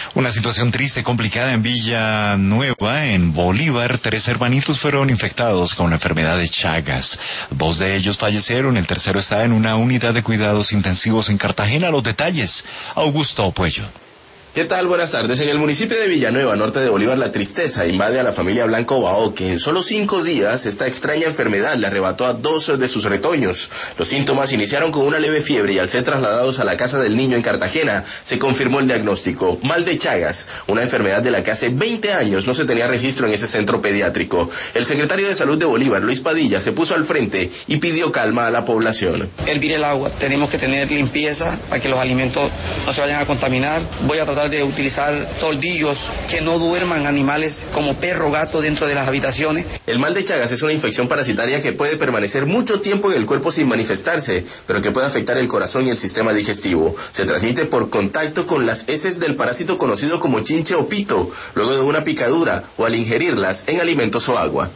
Una situación triste, complicada en Villanueva, en Bolívar. 3 hermanitos fueron infectados con la enfermedad de Chagas. 2 de ellos fallecieron, el tercero está en una unidad de cuidados intensivos en Cartagena. Los detalles, Augusto Puello. ¿Qué tal? Buenas tardes. En el municipio de Villanueva, norte de Bolívar, la tristeza invade a la familia Blanco Bao, que en solo 5 días esta extraña enfermedad le arrebató a 2 de sus retoños. Los síntomas iniciaron con una leve fiebre y al ser trasladados a la casa del niño en Cartagena, se confirmó el diagnóstico: mal de Chagas, una enfermedad de la que hace 20 años no se tenía registro en ese centro pediátrico. El secretario de Salud de Bolívar, Luis Padilla, se puso al frente y pidió calma a la población. Hervir el agua, tenemos que tener limpieza para que los alimentos no se vayan a contaminar. Voy a tratar de utilizar toldillos, que no duerman animales como perro, gato dentro de las habitaciones. El mal de Chagas es una infección parasitaria que puede permanecer mucho tiempo en el cuerpo sin manifestarse, pero que puede afectar el corazón y el sistema digestivo. Se transmite por contacto con las heces del parásito conocido como chinche o pito, luego de una picadura o al ingerirlas en alimentos o agua.